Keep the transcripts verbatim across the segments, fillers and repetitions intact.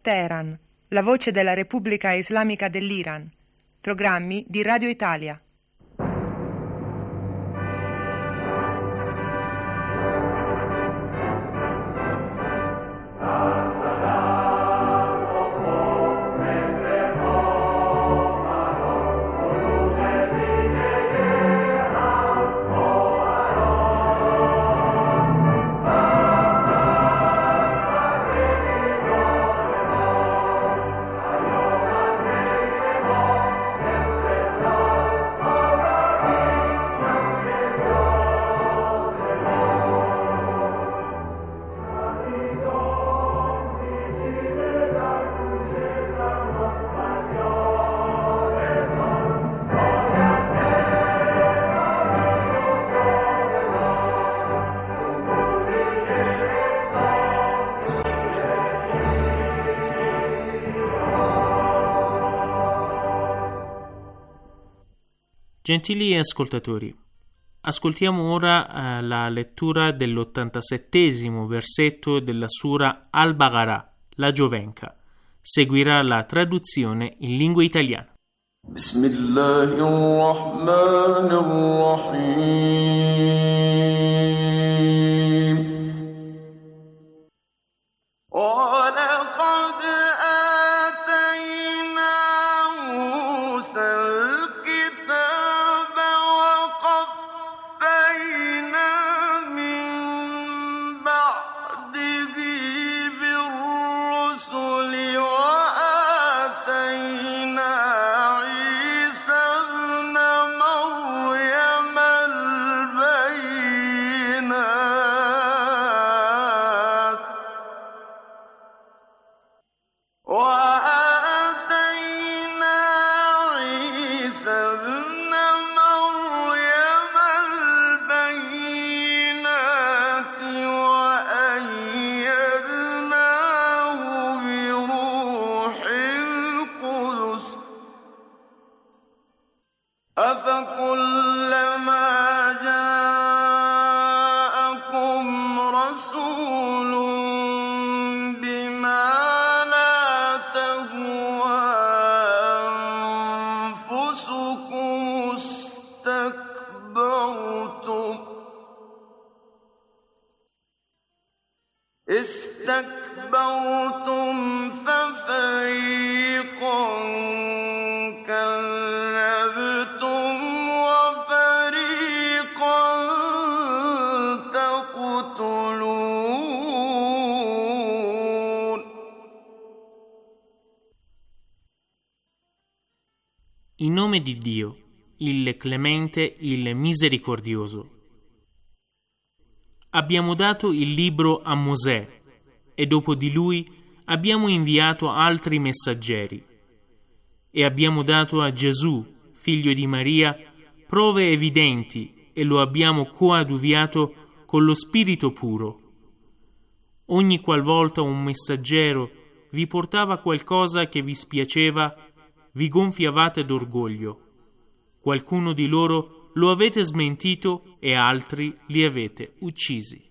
Teheran, la voce della Repubblica Islamica dell'Iran. Programmi di Radio Italia. Gentili ascoltatori, ascoltiamo ora eh, la lettura dell'ottantasettesimo versetto della Sura Al-Baqarah, la Giovenca. Seguirà la traduzione in lingua italiana. استكبرتم ففريقا كذبتم وفريقا تقتلون. In nome di Dio, il Clemente, il Misericordioso. Abbiamo dato il libro a Mosè e dopo di lui abbiamo inviato altri messaggeri e abbiamo dato a Gesù, figlio di Maria, prove evidenti e lo abbiamo coadiuviato con lo Spirito puro. Ogni qualvolta un messaggero vi portava qualcosa che vi spiaceva, vi gonfiavate d'orgoglio. Qualcuno di loro lo avete smentito e altri li avete uccisi.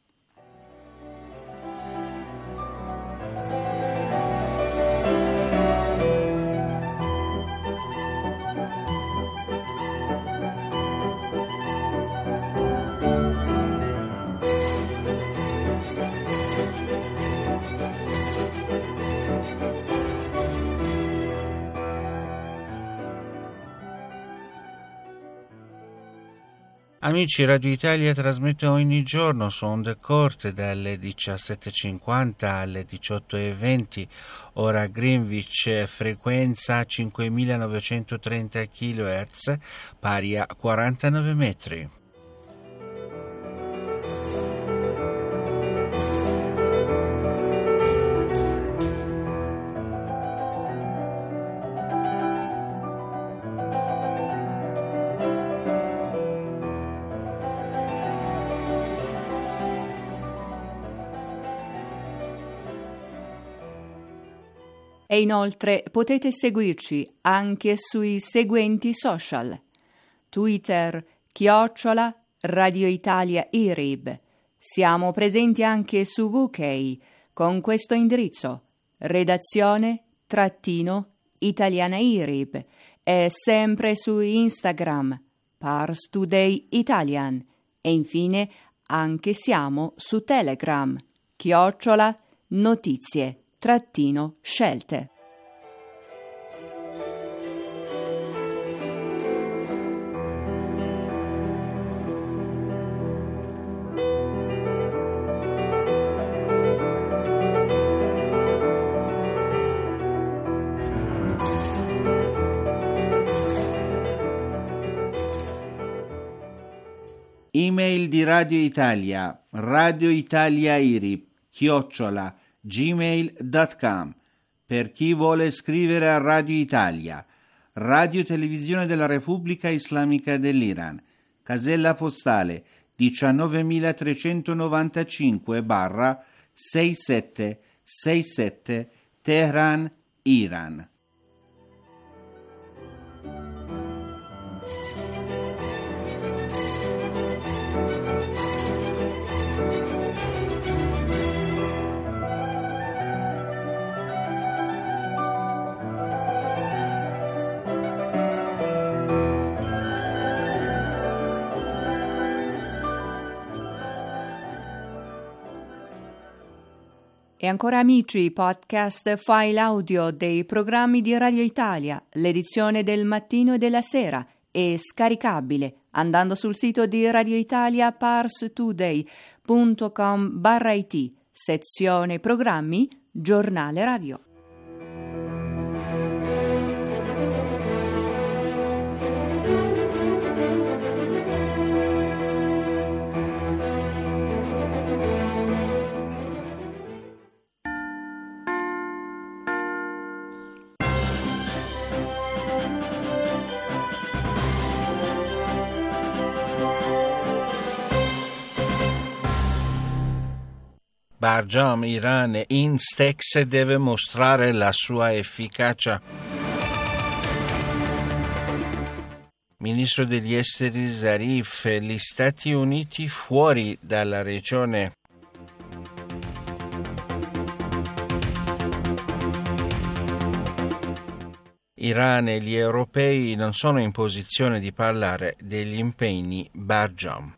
Amici, Radio Italia trasmette ogni giorno su onde corte dalle diciassette e cinquanta alle diciotto e venti, ora Greenwich, frequenza cinquemilanovecentotrenta chilohertz, pari a quarantanove metri. E inoltre potete seguirci anche sui seguenti social: Twitter, chiocciola, Radio Italia I R I B. Siamo presenti anche su U K con questo indirizzo: redazione trattino Italiana Irib e sempre su Instagram Pars Today Italian e infine anche siamo su Telegram chiocciola notizie trattino scelte. Email di Radio Italia, Radio Italia Irib, chiocciola, gmail punto com. Per chi vuole scrivere a Radio Italia, Radio Televisione della Repubblica Islamica dell'Iran, casella postale diciannovemilatrecentonovantacinque sessantasette sessantasette, Teheran, Iran. E ancora amici, podcast file audio dei programmi di Radio Italia, l'edizione del mattino e della sera è scaricabile andando sul sito di Radio Italia parstoday punto com barra it, sezione programmi, giornale radio. Barjam, Iran, Instex deve mostrare la sua efficacia. Ministro degli Esteri Zarif, gli Stati Uniti fuori dalla regione. Iran e gli europei non sono in posizione di parlare degli impegni Barjam.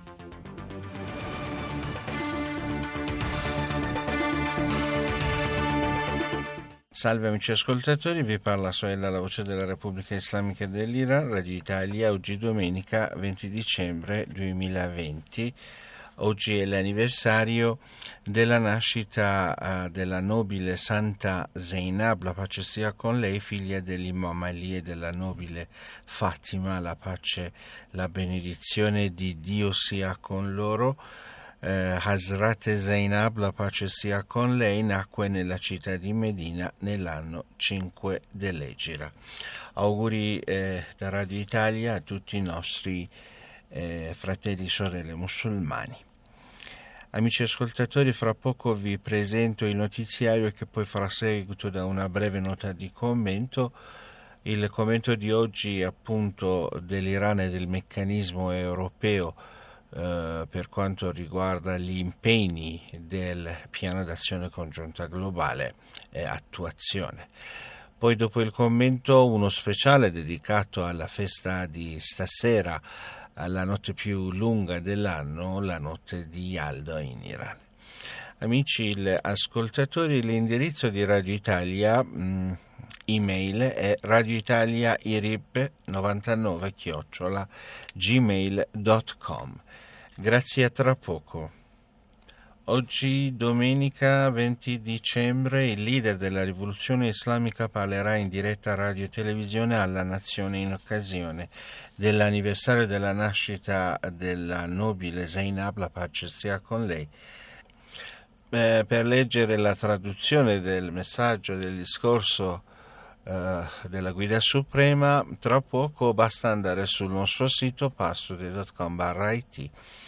Salve amici ascoltatori, vi parla Soella, la voce della Repubblica Islamica dell'Iran, Radio Italia, oggi domenica venti dicembre duemilaventi. Oggi è l'anniversario della nascita uh, della nobile Santa Zainab, la pace sia con lei, figlia dell'Imam Ali e della nobile Fatima, la pace, la benedizione di Dio sia con loro. Eh, Hazrat Zainab, la pace sia con lei, nacque nella città di Medina nell'anno cinque dell'Egira. Auguri eh, da Radio Italia a tutti i nostri eh, fratelli e sorelle musulmani. Amici ascoltatori, fra poco vi presento il notiziario che poi farà seguito da una breve nota di commento. Il commento di oggi appunto dell'Iran e del meccanismo europeo Uh, per quanto riguarda gli impegni del piano d'azione congiunta globale e attuazione. Poi dopo il commento uno speciale dedicato alla festa di stasera, alla notte più lunga dell'anno, la notte di Yalda in Iran. Amici ascoltatori, l'indirizzo di Radio Italia, mh, email è radioitaliairib novantanove chiocciola gmail punto com. Grazie, a tra poco. Oggi, domenica venti dicembre, il leader della rivoluzione islamica parlerà in diretta radio e televisione alla nazione in occasione dell'anniversario della nascita della nobile Zainab, la pace sia con lei. Eh, per leggere la traduzione del messaggio del discorso Uh, della Guida Suprema, tra poco basta andare sul nostro sito parstoday punto com barra it.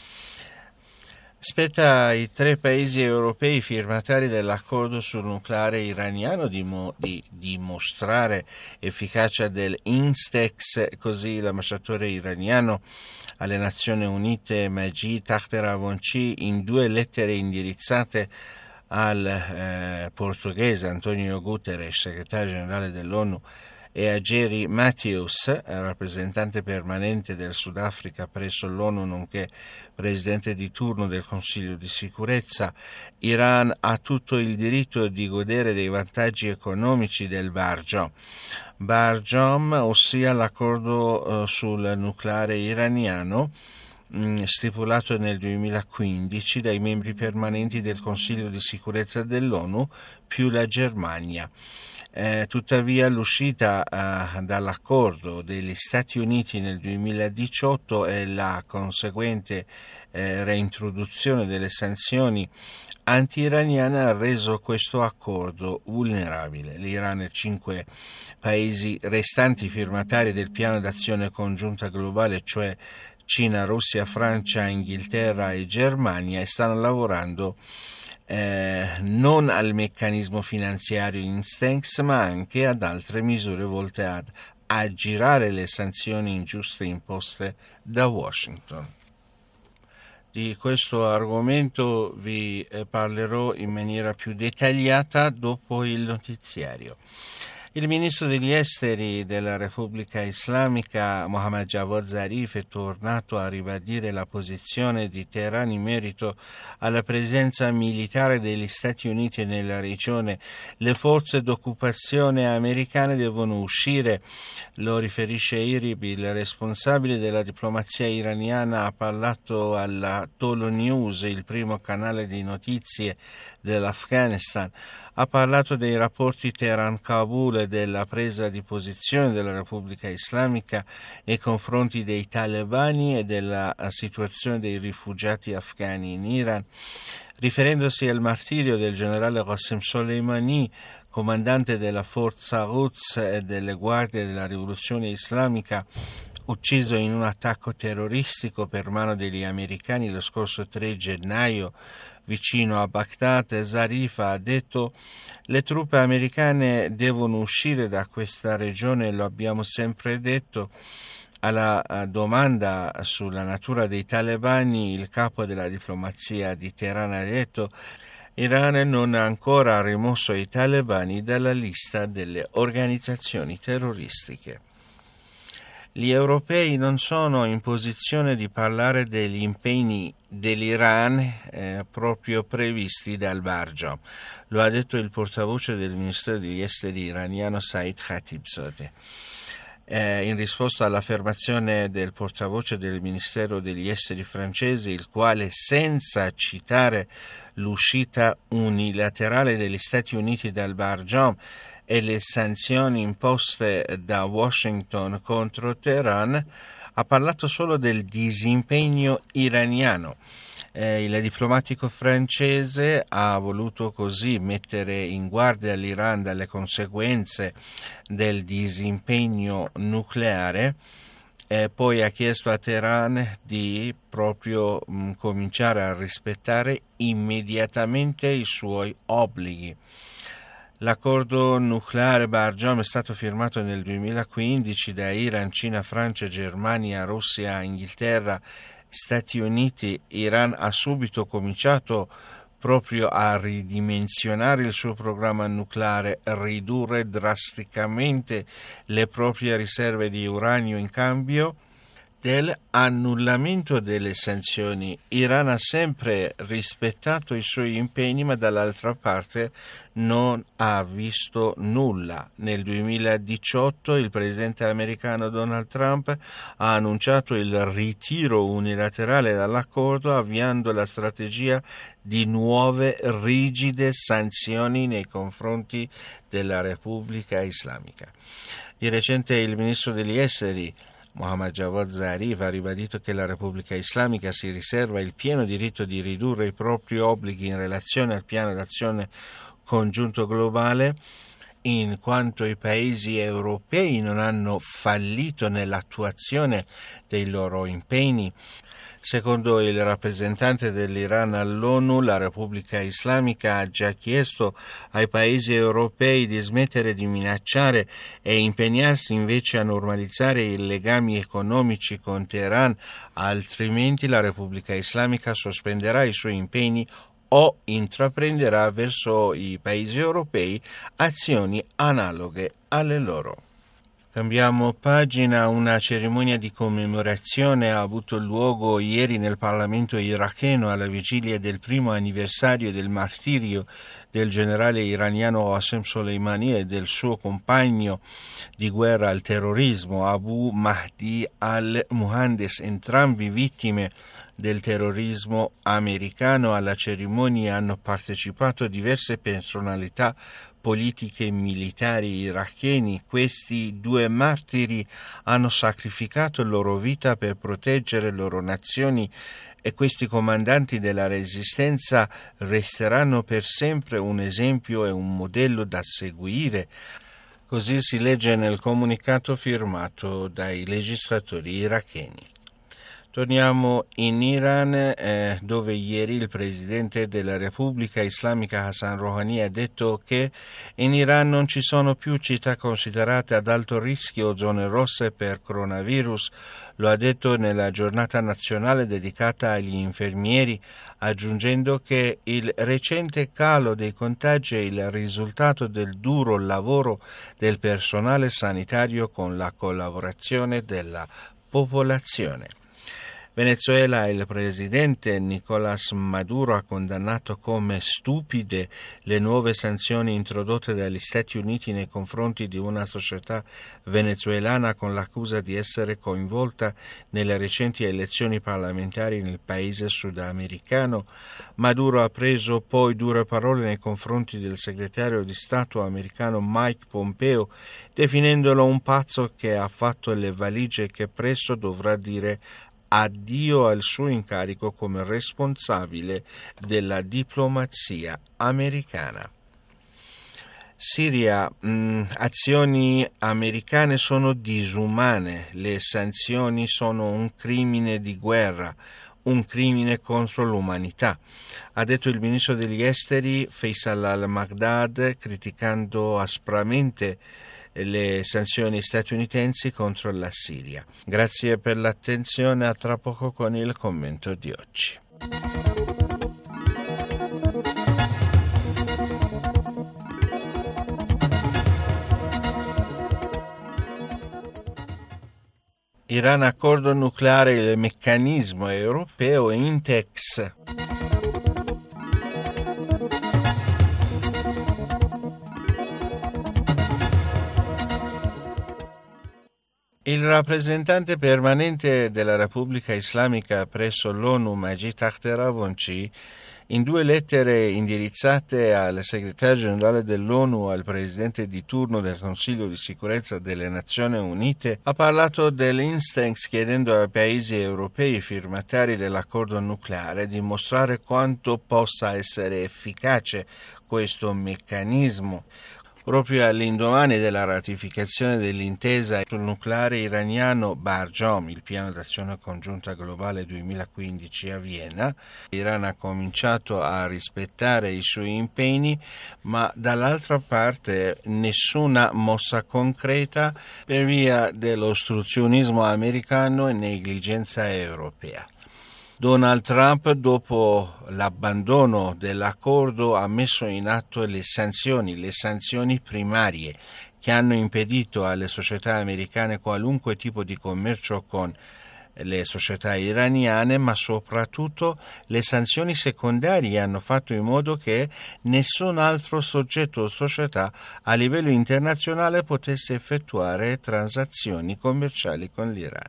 Spetta ai tre paesi europei firmatari dell'accordo sul nucleare iraniano di, mo- di dimostrare efficacia del Instex, così l'ambasciatore iraniano alle Nazioni Unite Majid Takht Ravanchi in due lettere indirizzate al eh, portoghese Antonio Guterres, segretario generale dell'ONU, e a Jerry Matthews, rappresentante permanente del Sudafrica presso l'ONU nonché presidente di turno del Consiglio di sicurezza, Iran ha tutto il diritto di godere dei vantaggi economici del Barjom. Barjom, ossia l'accordo eh, sul nucleare iraniano, mh, stipulato nel duemilaquindici dai membri permanenti del Consiglio di sicurezza dell'ONU più la Germania. Eh, tuttavia l'uscita eh, dall'accordo degli Stati Uniti nel duemiladiciotto e la conseguente eh, reintroduzione delle sanzioni anti-iraniane ha reso questo accordo vulnerabile. L'Iran e cinque paesi restanti firmatari del piano d'azione congiunta globale, cioè Cina, Russia, Francia, Inghilterra e Germania, e stanno lavorando Eh, non al meccanismo finanziario Instex, ma anche ad altre misure volte ad aggirare le sanzioni ingiuste imposte da Washington. Di questo argomento vi parlerò in maniera più dettagliata dopo il notiziario. Il ministro degli esteri della Repubblica Islamica Mohammad Javad Zarif è tornato a ribadire la posizione di Teheran in merito alla presenza militare degli Stati Uniti nella regione. Le forze d'occupazione americane devono uscire, lo riferisce Irib. Il responsabile della diplomazia iraniana ha parlato alla Tolo News, il primo canale di notizie dell'Afghanistan. Ha parlato dei rapporti Teheran-Kabul e della presa di posizione della Repubblica Islamica nei confronti dei talebani e della situazione dei rifugiati afghani in Iran, riferendosi al martirio del generale Qasem Soleimani, comandante della forza Quds e delle guardie della rivoluzione islamica, ucciso in un attacco terroristico per mano degli americani lo scorso tre gennaio vicino a Baghdad. Zarif ha detto: le truppe americane devono uscire da questa regione, lo abbiamo sempre detto. Alla domanda sulla natura dei talebani, il capo della diplomazia di Teheran ha detto: Iran non ha ancora rimosso i talebani dalla lista delle organizzazioni terroristiche. Gli europei non sono in posizione di parlare degli impegni dell'Iran eh, proprio previsti dal Barjom. Lo ha detto il portavoce del Ministero degli Esteri iraniano Said Khatibzadeh. Eh, in risposta all'affermazione del portavoce del Ministero degli Esteri francese, il quale, senza citare l'uscita unilaterale degli Stati Uniti dal Barjom e le sanzioni imposte da Washington contro Teheran, ha parlato solo del disimpegno iraniano. Eh, il diplomatico francese ha voluto così mettere in guardia l'Iran dalle conseguenze del disimpegno nucleare e poi ha chiesto a Teheran di proprio mh, cominciare a rispettare immediatamente i suoi obblighi. L'accordo nucleare Barjom è stato firmato nel duemilaquindici da Iran, Cina, Francia, Germania, Russia, Inghilterra, Stati Uniti. Iran ha subito cominciato proprio a ridimensionare il suo programma nucleare, ridurre drasticamente le proprie riserve di uranio in cambio dell'annullamento delle sanzioni. Iran ha sempre rispettato i suoi impegni, ma dall'altra parte non ha visto nulla. Nel duemiladiciotto il presidente americano Donald Trump ha annunciato il ritiro unilaterale dall'accordo, avviando la strategia di nuove rigide sanzioni nei confronti della Repubblica Islamica. Di recente il ministro degli esteri Mohammad Javad Zarif ha ribadito che la Repubblica Islamica si riserva il pieno diritto di ridurre i propri obblighi in relazione al piano d'azione congiunto globale, in quanto i paesi europei non hanno fallito nell'attuazione dei loro impegni. Secondo il rappresentante dell'Iran all'ONU, la Repubblica Islamica ha già chiesto ai paesi europei di smettere di minacciare e impegnarsi invece a normalizzare i legami economici con Teheran, altrimenti la Repubblica Islamica sospenderà i suoi impegni o intraprenderà verso i paesi europei azioni analoghe alle loro. Cambiamo pagina. Una cerimonia di commemorazione ha avuto luogo ieri nel Parlamento iracheno alla vigilia del primo anniversario del martirio del generale iraniano Qasem Soleimani e del suo compagno di guerra al terrorismo Abu Mahdi al-Muhandes, entrambi vittime del terrorismo americano. Alla cerimonia hanno partecipato diverse personalità politiche e militari iracheni. Questi due martiri hanno sacrificato la loro vita per proteggere le loro nazioni e questi comandanti della resistenza resteranno per sempre un esempio e un modello da seguire. Così si legge nel comunicato firmato dai legislatori iracheni. Torniamo in Iran, eh, dove ieri il presidente della Repubblica Islamica Hassan Rouhani ha detto che in Iran non ci sono più città considerate ad alto rischio o zone rosse per coronavirus. Lo ha detto nella giornata nazionale dedicata agli infermieri, aggiungendo che il recente calo dei contagi è il risultato del duro lavoro del personale sanitario con la collaborazione della popolazione. Venezuela, il presidente Nicolás Maduro ha condannato come stupide le nuove sanzioni introdotte dagli Stati Uniti nei confronti di una società venezuelana con l'accusa di essere coinvolta nelle recenti elezioni parlamentari nel paese sudamericano. Maduro ha preso poi dure parole nei confronti del segretario di Stato americano Mike Pompeo, definendolo un pazzo che ha fatto le valigie e che presto dovrà dire addio al suo incarico come responsabile della diplomazia americana. Siria, mh, azioni americane sono disumane, le sanzioni sono un crimine di guerra, un crimine contro l'umanità, ha detto il ministro degli esteri Faisal al-Maghdad, criticando aspramente le sanzioni statunitensi contro la Siria. Grazie per l'attenzione, a tra poco con il commento di oggi. Iran, accordo nucleare, il meccanismo europeo Intex. Il rappresentante permanente della Repubblica Islamica presso l'ONU, Majid Takht Ravanchi, in due lettere indirizzate al segretario generale dell'ONU, al presidente di turno del Consiglio di sicurezza delle Nazioni Unite, ha parlato dell'Instex, chiedendo ai paesi europei firmatari dell'accordo nucleare di mostrare quanto possa essere efficace questo meccanismo. Proprio all'indomani della ratificazione dell'intesa sul nucleare iraniano Barjom, il piano d'azione congiunta globale duemilaquindici a Vienna, l'Iran ha cominciato a rispettare i suoi impegni, ma dall'altra parte nessuna mossa concreta per via dell'ostruzionismo americano e negligenza europea. Donald Trump, dopo l'abbandono dell'accordo, ha messo in atto le sanzioni, le sanzioni primarie che hanno impedito alle società americane qualunque tipo di commercio con le società iraniane, ma soprattutto le sanzioni secondarie hanno fatto in modo che nessun altro soggetto o società a livello internazionale potesse effettuare transazioni commerciali con l'Iran.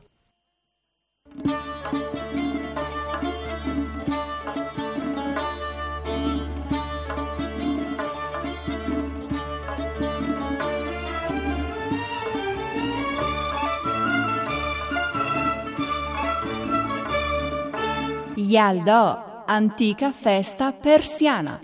Yalda, antica festa persiana.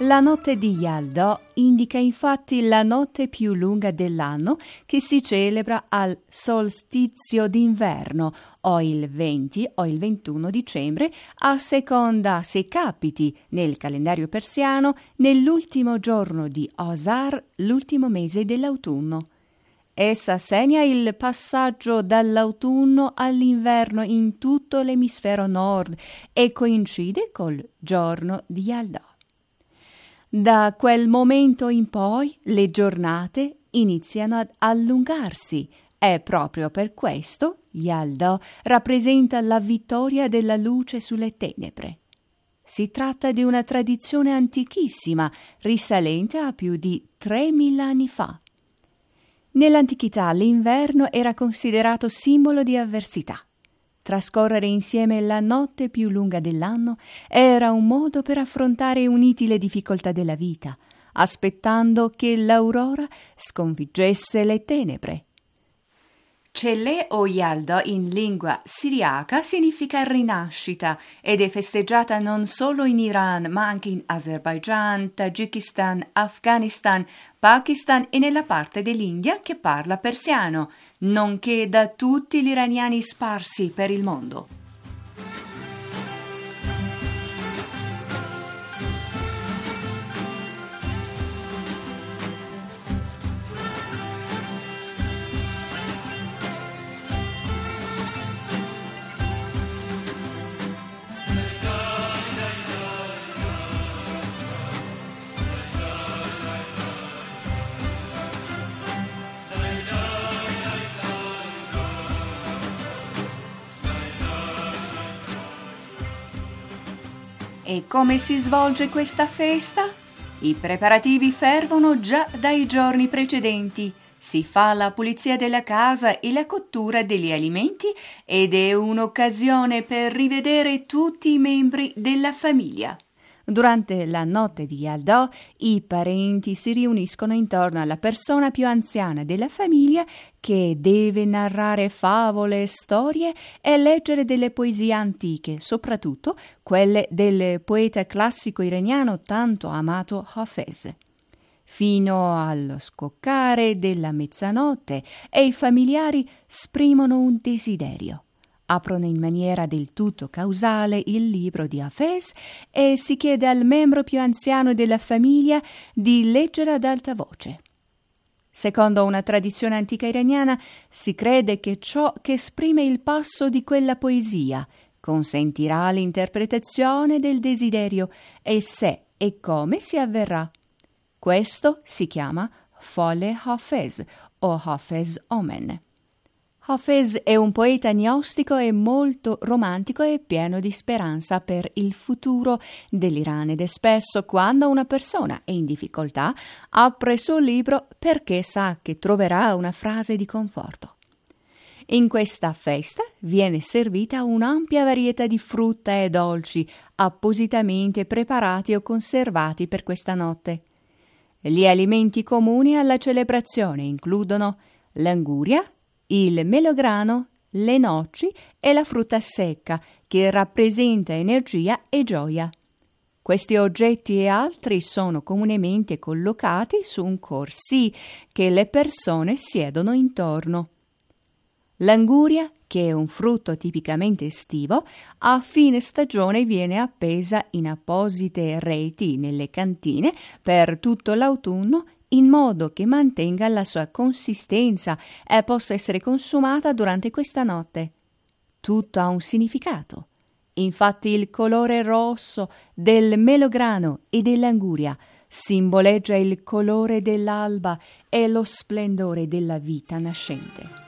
La notte di Yalda indica infatti la notte più lunga dell'anno che si celebra al solstizio d'inverno, o il venti o il ventuno dicembre, a seconda se capiti nel calendario persiano nell'ultimo giorno di Asar, l'ultimo mese dell'autunno. Essa segna il passaggio dall'autunno all'inverno in tutto l'emisfero nord e coincide col giorno di Yalda. Da quel momento in poi le giornate iniziano ad allungarsi e proprio per questo Yalda rappresenta la vittoria della luce sulle tenebre. Si tratta di una tradizione antichissima, risalente a più di tremila anni fa. Nell'antichità l'inverno era considerato simbolo di avversità. Trascorrere insieme la notte più lunga dell'anno era un modo per affrontare uniti le difficoltà della vita, aspettando che l'aurora sconfiggesse le tenebre. Cele o Yalda in lingua siriaca significa rinascita ed è festeggiata non solo in Iran ma anche in Azerbaigian, Tagikistan, Afghanistan, Pakistan e nella parte dell'India che parla persiano, nonché da tutti gli iraniani sparsi per il mondo. E come si svolge questa festa? I preparativi fervono già dai giorni precedenti. Si fa la pulizia della casa e la cottura degli alimenti ed è un'occasione per rivedere tutti i membri della famiglia. Durante la notte di Yalda, i parenti si riuniscono intorno alla persona più anziana della famiglia che deve narrare favole, storie e leggere delle poesie antiche, soprattutto quelle del poeta classico iraniano tanto amato Hafez. Fino allo scoccare della mezzanotte e i familiari esprimono un desiderio. Aprono in maniera del tutto causale il libro di Hafez e si chiede al membro più anziano della famiglia di leggere ad alta voce. Secondo una tradizione antica iraniana, si crede che ciò che esprime il passo di quella poesia consentirà l'interpretazione del desiderio e se e come si avverrà. Questo si chiama Fole Hafez o Hafez Omen. Hafez è un poeta gnostico e molto romantico e pieno di speranza per il futuro dell'Iran ed è spesso quando una persona è in difficoltà apre il suo libro perché sa che troverà una frase di conforto. In questa festa viene servita un'ampia varietà di frutta e dolci appositamente preparati o conservati per questa notte. Gli alimenti comuni alla celebrazione includono l'anguria, il melograno, le noci e la frutta secca, che rappresenta energia e gioia. Questi oggetti e altri sono comunemente collocati su un corsi che le persone siedono intorno. L'anguria, che è un frutto tipicamente estivo, a fine stagione viene appesa in apposite reti nelle cantine per tutto l'autunno in modo che mantenga la sua consistenza e possa essere consumata durante questa notte. Tutto ha un significato. Infatti il colore rosso del melograno e dell'anguria simboleggia il colore dell'alba e lo splendore della vita nascente.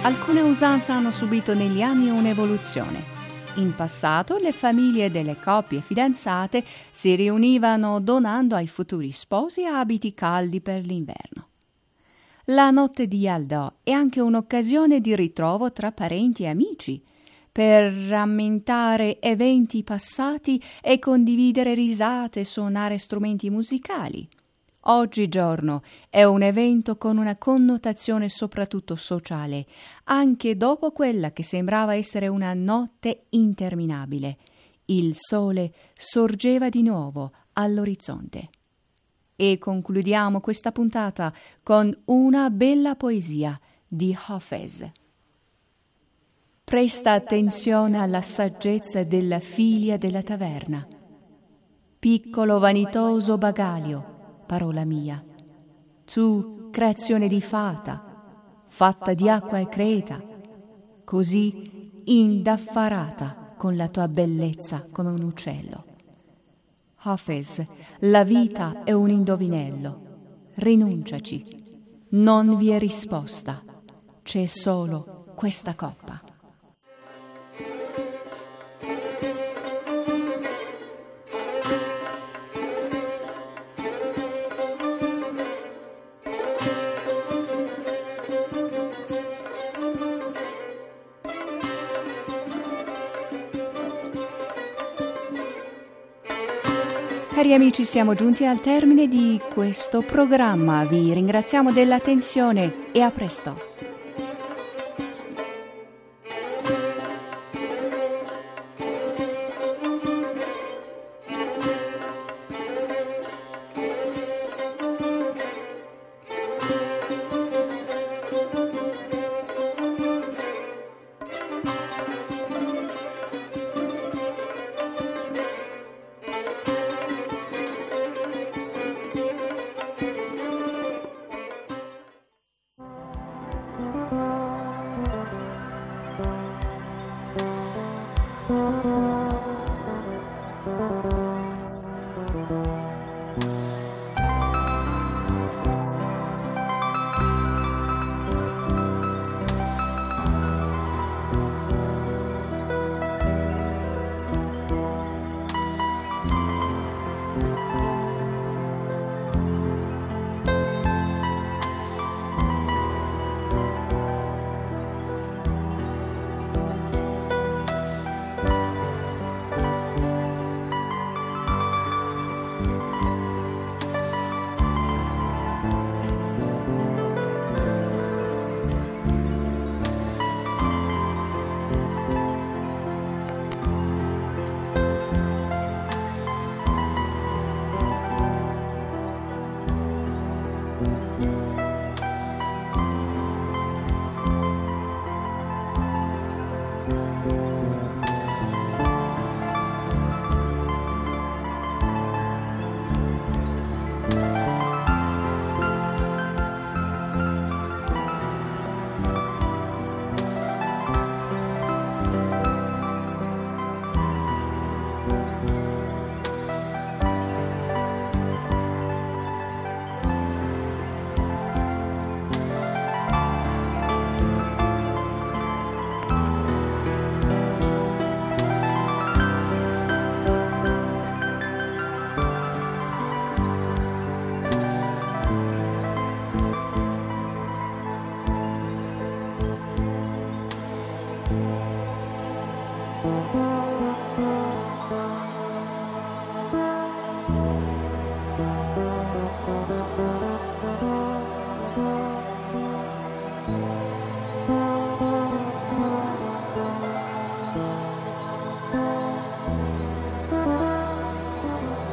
alcune usanze hanno subito negli anni un'evoluzione. In passato le famiglie delle coppie fidanzate si riunivano donando ai futuri sposi abiti caldi per l'inverno. La notte di Yalda è anche un'occasione di ritrovo tra parenti e amici, per rammentare eventi passati e condividere risate e suonare strumenti musicali. Oggigiorno è un evento con una connotazione soprattutto sociale, anche dopo quella che sembrava essere una notte interminabile. Il sole sorgeva di nuovo all'orizzonte. E concludiamo questa puntata con una bella poesia di Hafez. Presta attenzione alla saggezza della figlia della taverna. Piccolo vanitoso bagaglio, parola mia, tu, creazione di fata, fatta di acqua e creta, così indaffarata con la tua bellezza come un uccello. Hafez, la vita è un indovinello, rinunciaci, non vi è risposta, c'è solo questa coppa. Cari amici, siamo giunti al termine di questo programma. Vi ringraziamo dell'attenzione e a presto.